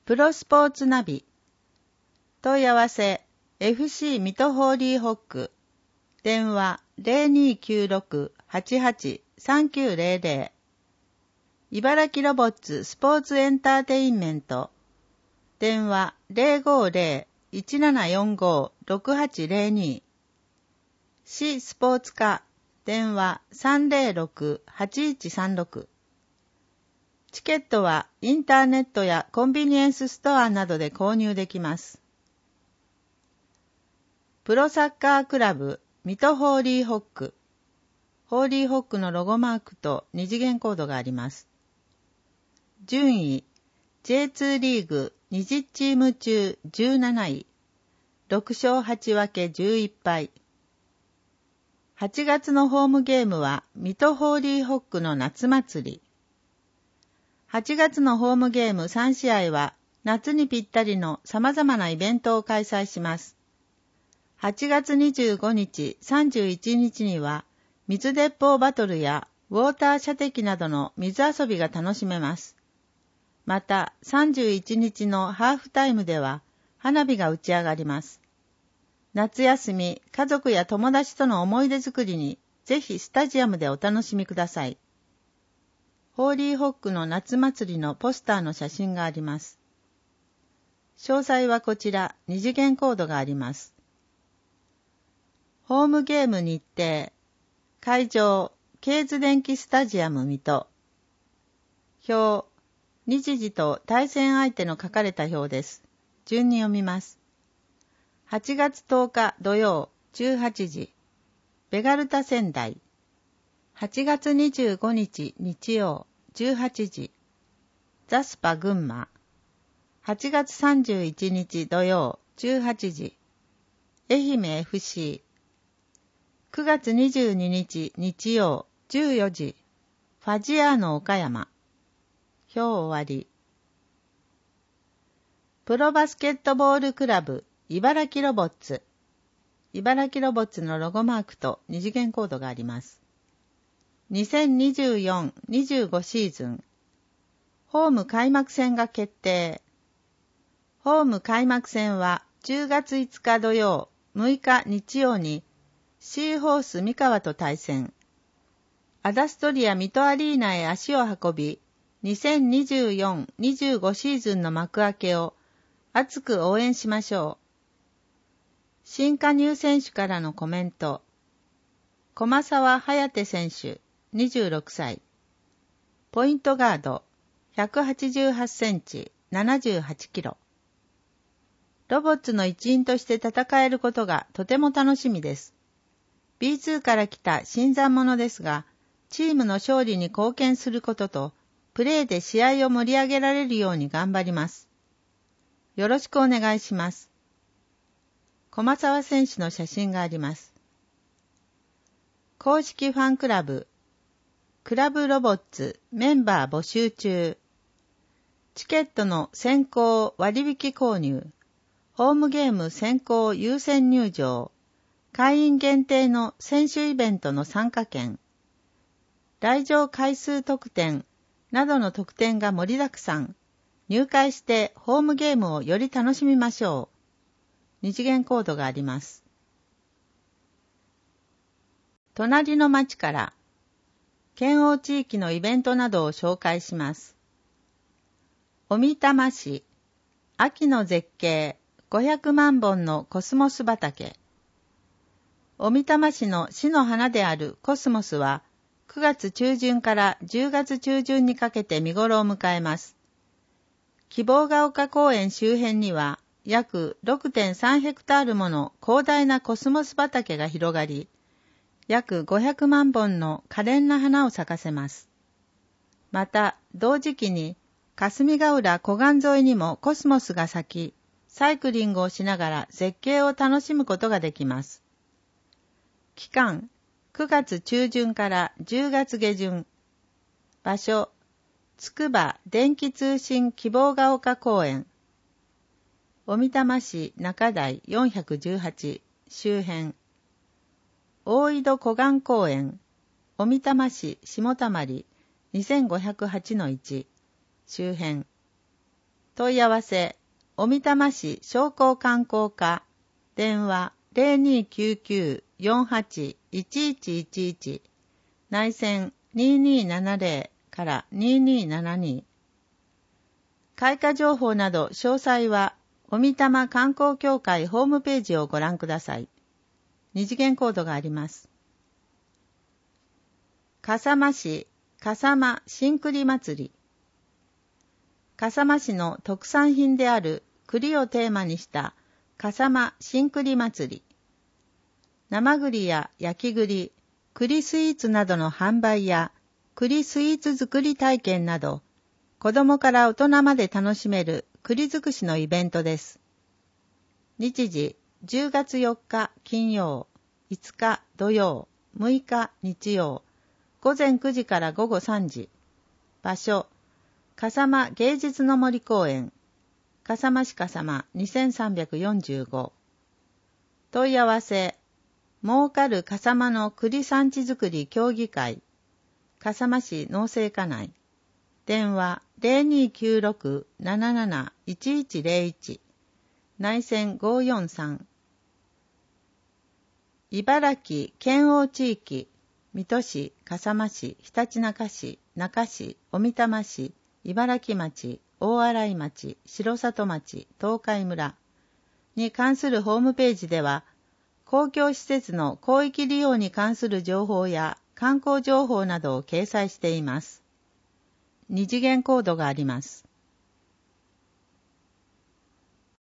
プロスポーツナビ。問い合わせ FC 水戸ホーリーホック。電話 0296-88-3900。茨城ロボッツスポーツエンターテインメント。電話 050-1745-6802。市スポーツ課。電話 306-8136。チケットはインターネットやコンビニエンスストアなどで購入できます。プロサッカークラブ水戸ホーリーホック。ホーリーホックのロゴマークと二次元コードがあります。順位 J2 リーグ20チーム中17位。6勝8分け11敗。8月のホームゲームは水戸ホーリーホックの夏祭り。8月のホームゲーム3試合は夏にぴったりの様々なイベントを開催します。8月25日、31日には水鉄砲バトルやウォーター射的などの水遊びが楽しめます。また31日のハーフタイムでは花火が打ち上がります。夏休み、家族や友達との思い出作りにぜひスタジアムでお楽しみください。ホーリーホックの夏祭りのポスターの写真があります。詳細はこちら、二次元コードがあります。ホームゲーム日程。会場、ケーズ電気スタジアム水戸。表、日時と対戦相手の書かれた表です。順に読みます。8月10日土曜18時、ベガルタ仙台。8月25日日曜18時、ザスパ群馬。8月31日土曜18時、愛媛 FC。9月22日日曜14時、ファジアーノ岡山。表終わり。プロバスケットボールクラブ茨城ロボッツ。茨城ロボッツのロゴマークと二次元コードがあります。2024-25シーズン。ホーム開幕戦が決定。ホーム開幕戦は10月5日土曜、6日日曜にシーホース三河と対戦。アダストリア水戸アリーナへ足を運び、2024-25シーズンの幕開けを熱く応援しましょう。新加入選手からのコメント。駒沢颯選手、26歳。ポイントガード、188センチ、78キロ。ロボッツの一員として戦えることがとても楽しみです。B2 から来た新参者ですが、チームの勝利に貢献することと、プレーで試合を盛り上げられるように頑張ります。よろしくお願いします。駒沢選手の写真があります。公式ファンクラブ、クラブロボッツメンバー募集中。チケットの先行割引購入、ホームゲーム先行優先入場、会員限定の選手イベントの参加券、来場回数特典などの特典が盛りだくさん。入会してホームゲームをより楽しみましょう。二次元コードがあります。隣の町から、県央地域のイベントなどを紹介します。小美玉市、秋の絶景、500万本のコスモス畑。小美玉市の市の花であるコスモスは、9月中旬から10月中旬にかけて見頃を迎えます。希望ヶ丘公園周辺には、約 6.3 ヘクタールもの広大なコスモス畑が広がり、約500万本の可憐な花を咲かせます。また、同時期に霞ヶ浦湖岸沿いにもコスモスが咲き、サイクリングをしながら絶景を楽しむことができます。期間、9月中旬から10月下旬。場所、つくば電気通信希望ヶ丘公園。小美玉市中台418周辺。大井戸湖岸公園。小美玉市下田まり 2508-1 周辺。 問い合わせ、小美玉市商工観光課、電話0299-48-1111、内線2270から2272。開花情報など詳細は、小美玉観光協会ホームページをご覧ください。二次元コードがあります。笠間市笠間新栗祭り。笠間市の特産品である栗をテーマにした笠間新栗祭り。生栗や焼き栗、栗スイーツなどの販売や栗スイーツ作り体験など、子供から大人まで楽しめる栗尽くしのイベントです。日時、10月4日金曜、5日土曜、6日日曜、午前9時から午後3時。場所、笠間芸術の森公園、笠間市笠間2345。問い合わせ、儲かる笠間の栗産地づくり協議会、笠間市農政課内。電話0296-77-1101。内線543。茨城県央地域、水戸市、笠間市、ひたちなか市、那珂市、小美玉市、茨城町、大洗町、城里町、東海村に関するホームページでは、公共施設の広域利用に関する情報や観光情報などを掲載しています。二次元コードがあります。